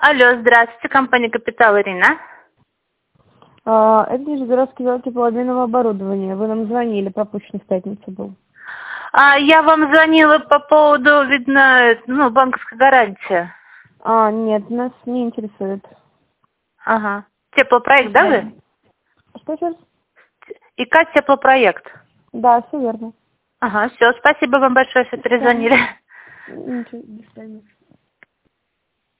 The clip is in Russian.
Алло, здравствуйте, компания «Капитал», Ирина. Это Нижегородский велотипол обменного оборудования. Вы нам звонили, пропущенный в пятницу был. Я вам звонила по поводу, видно, банковской гарантии. Нет, нас не интересует. Ага. Теплопроект, да, вы? Что сейчас? ИК теплопроект. Да, все верно. Ага, все, спасибо вам большое, что перезвонили. Ничего, до свидания.